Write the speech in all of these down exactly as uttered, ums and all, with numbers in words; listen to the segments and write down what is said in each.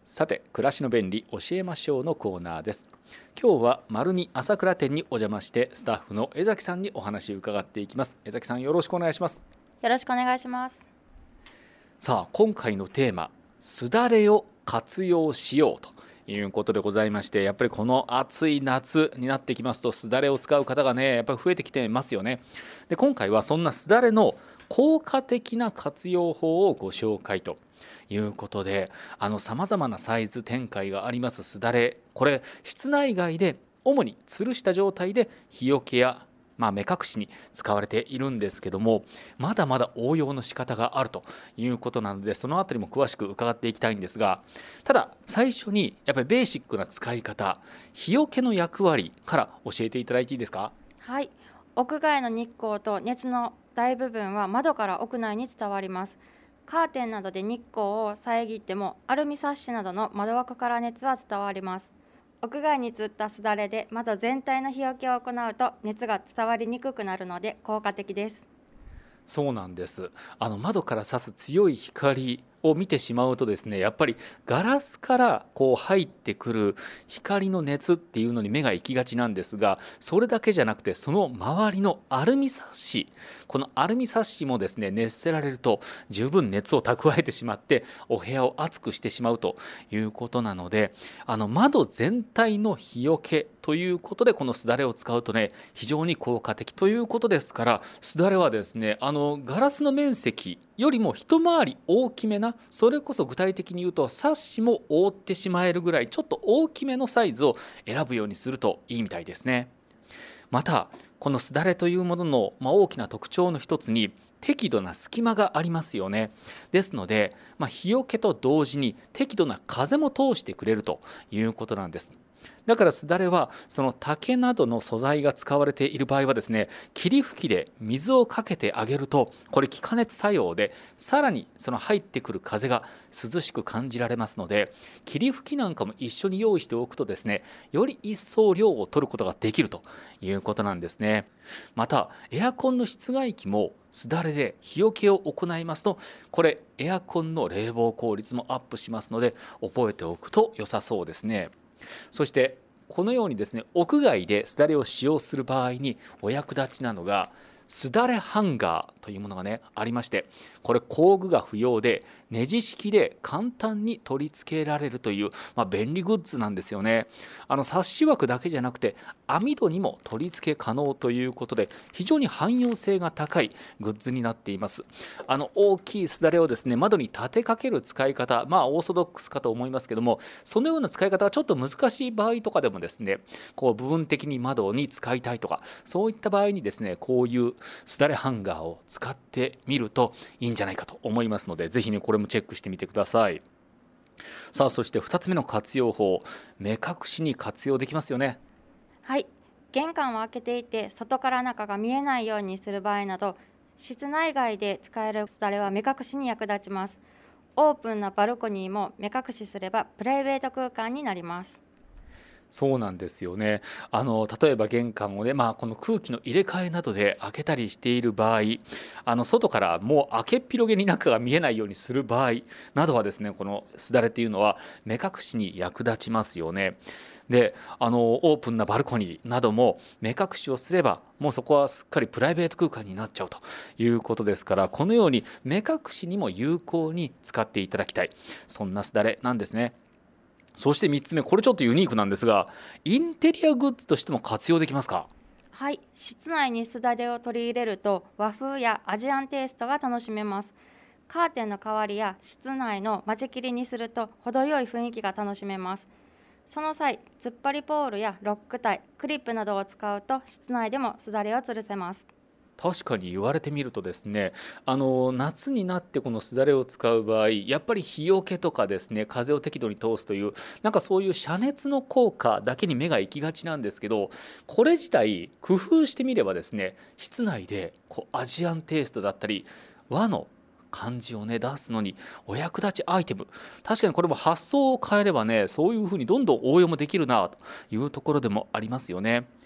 さて、暮らしの便利教えましょうのコーナーです。今日は丸二朝倉店にお邪魔してスタッフの江崎さんにお話を伺っていきます。江崎さん、よろしくお願いします。 よろしくお願いします。 さあ、今回のテーマ、すだれを活用しようということでございまして、やっぱりこの暑い夏になってきますとすだれを使う方がねやっぱり増えてきてますよね。で、今回はそんなすだれの効果的な活用法をご紹介ということで、あの様々なサイズ展開がありますすだれ、これ室内外で主に吊るした状態で日よけやまあ、目隠しに使われているんですけども、まだまだ応用の仕方があるということなので、そのあたりも詳しく伺っていきたいんですが、ただ最初にやっぱりベーシックな使い方、日よけの役割から教えていただいていいですか？ はい、屋外の日光と熱の大部分は窓から屋内に伝わります。カーテンなどで日光を遮ってもアルミサッシなどの窓枠から熱は伝わります。屋外に吊ったすだれで窓全体の日よけを行うと熱が伝わりにくくなるので効果的です。 そうなんです。あの窓から差す強い光を見てしまうとですね、やっぱりガラスからこう入ってくる光の熱っていうのに目が行きがちなんですが、それだけじゃなくてその周りのアルミサッシ、このアルミサッシもですね熱せられると十分熱を蓄えてしまってお部屋を熱くしてしまうということなので、あの窓全体の日よけということでこのすだれを使うとね非常に効果的ということですから、すだれはですねあのガラスの面積よりも一回り大きめな、それこそ具体的に言うとサッシも覆ってしまえるぐらいちょっと大きめのサイズを選ぶようにするといいみたいですね。またこのすだれというものの、まあ、大きな特徴の一つに適度な隙間がありますよね。ですので、まあ、日よけと同時に適度な風も通してくれるということなんです。だからすだれはその竹などの素材が使われている場合はですね、霧吹きで水をかけてあげると、これ気化熱作用でさらにその入ってくる風が涼しく感じられますので、霧吹きなんかも一緒に用意しておくとですね、より一層量を取ることができるということなんですね。またエアコンの室外機もすだれで日よけを行いますと、これエアコンの冷房効率もアップしますので覚えておくと良さそうですね。そしてこのようにですね屋外ですだれを使用する場合にお役立ちなのがすだれハンガーというものがねありまして、これ工具が不要でネジ式で簡単に取り付けられるという、まあ、便利グッズなんですよね。あのサッシ枠だけじゃなくて網戸にも取り付け可能ということで非常に汎用性が高いグッズになっています。あの大きいすだれをですね窓に立てかける使い方、まあオーソドックスかと思いますけども、そのような使い方はちょっと難しい場合とかでもですね、こう部分的に窓に使いたいとかそういった場合にですね、こういうすだれハンガーを使ってみるといいんじゃないかと思いますので、ぜひねこれもチェックしてみてください。さあ、そしてふたつめの活用法、目隠しに活用できますよね。 はい、玄関を開けていて外から中が見えないようにする場合など、室内外で使えるすだれは目隠しに役立ちます。オープンなバルコニーも目隠しすればプライベート空間になります。 そうなんですよね。あの例えば玄関をね、まあ、この空気の入れ替えなどで開けたりしている場合、あの外からもう開けっ広げに中が見えないようにする場合などはですね、このすだれっていうのは目隠しに役立ちますよね。で、あのオープンなバルコニーなども目隠しをすればもうそこはすっかりプライベート空間になっちゃうということですから、このように目隠しにも有効に使っていただきたい、そんなすだれなんですね。そしてみっつめ、これちょっとユニークなんですが、インテリアグッズとしても活用できますか？ はい、室内にすだれを取り入れると和風やアジアンテイストが楽しめます。カーテンの代わりや室内の間仕切りにすると程よい雰囲気が楽しめます。その際、突っ張りポールやロックタイ、クリップなどを使うと室内でもすだれを吊るせます。 確かに言われてみるとですね、あの夏になってこのすだれを使う場合、やっぱり日よけとかですね、風を適度に通すという、なんかそういう遮熱の効果だけに目が行きがちなんですけど、これ自体工夫してみればですね、室内でこうアジアンテイストだったり和の感じをね出すのにお役立ちアイテム、確かにこれも発想を変えればねそういうふうにどんどん応用もできるなというところでもありますよね。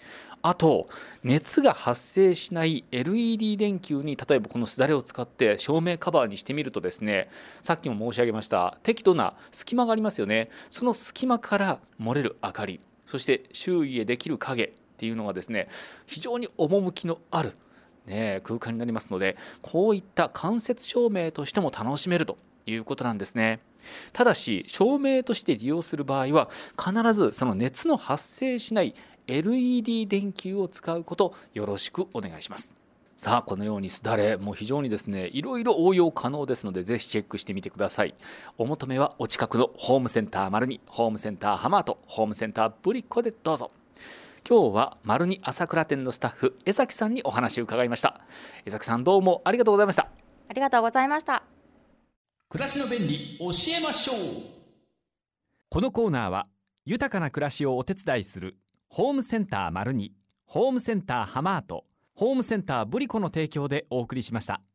あと熱が発生しない エルイーディー 電球に例えばこのすだれを使って照明カバーにしてみるとですね、さっきも申し上げました適度な隙間がありますよね。その隙間から漏れる明かり、そして周囲へできる影っていうのがですね、非常に趣のある、ね、空間になりますので、こういった間接照明としても楽しめるということなんですね。ただし照明として利用する場合は必ずその熱の発生しない エルイーディー 電球を使うことよろしくお願いします。さあこのようにすだれもう非常にですねいろいろ応用可能ですので、ぜひチェックしてみてください。お求めはお近くのホームセンターマルニ、ホームセンターハマート、ホームセンターブリッコでどうぞ。今日はマルニ朝倉店のスタッフ江崎さんにお話を伺いました。江崎さんどうもありがとうございました。 ありがとうございました。 暮らしの便利教えましょう。このコーナーは豊かな暮らしをお手伝いするホームセンターマルニ、ホームセンターハマート、ホームセンターブリコの提供でお送りしました。